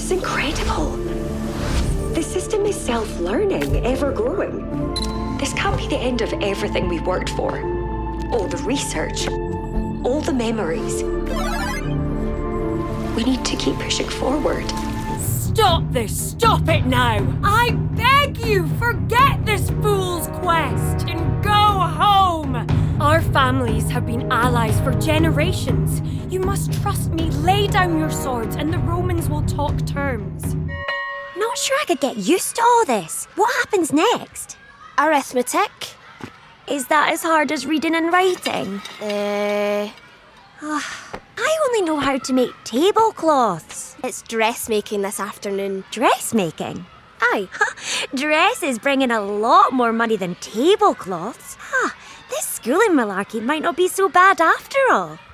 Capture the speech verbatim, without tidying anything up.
is incredible. The system is self-learning, ever-growing. This can't be the end of everything we've worked for. All the research, all the memories. We need to keep pushing forward. Stop this! Stop it now! I beg you, forget this fool's quest and go home! Our families have been allies for generations. You must trust me. Lay down your swords and the Romans will talk terms. Not sure I could get used to all this. What happens next? Arithmetic. Is that as hard as reading and writing? Uh, I only know how to make tablecloths. it's dressmaking this afternoon. Dressmaking? Aye. Dress is bringing a lot more money than tablecloths. Huh, this schooling malarkey might not be so bad after all.